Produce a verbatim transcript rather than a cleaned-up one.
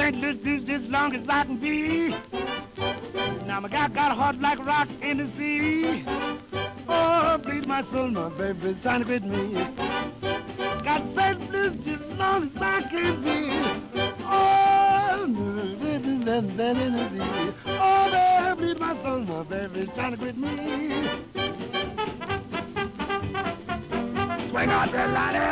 Saint Louis blues just as long as I can be. Now my guy got a heart like a rock in the sea. Oh, bleed my soul, my baby's trying to quit me. Got Saint Louis just as long as I can be. Oh, oh, baby, bleed my soul, my baby's trying to quit me. Swing out there, Lonnie.